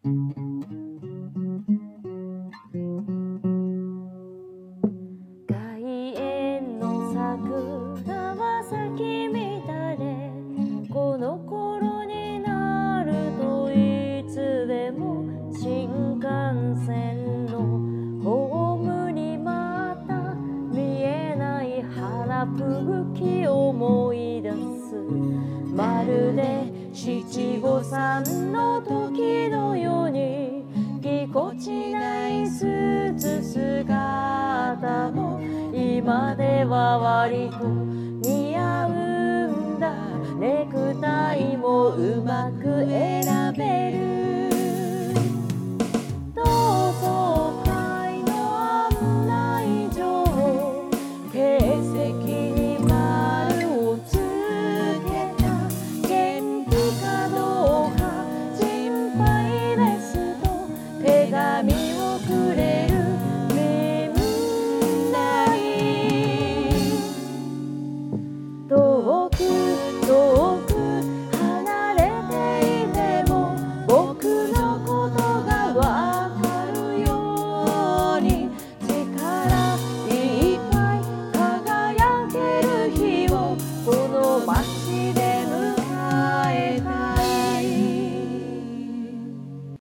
外苑の桜は咲き乱れ、この頃になるといつでも新幹線のホームにまた見えない花吹雪を思い出す。まるで七五三の時のようにぎこちないスーツ姿も今では割と似合うんだ。ネクタイもうまく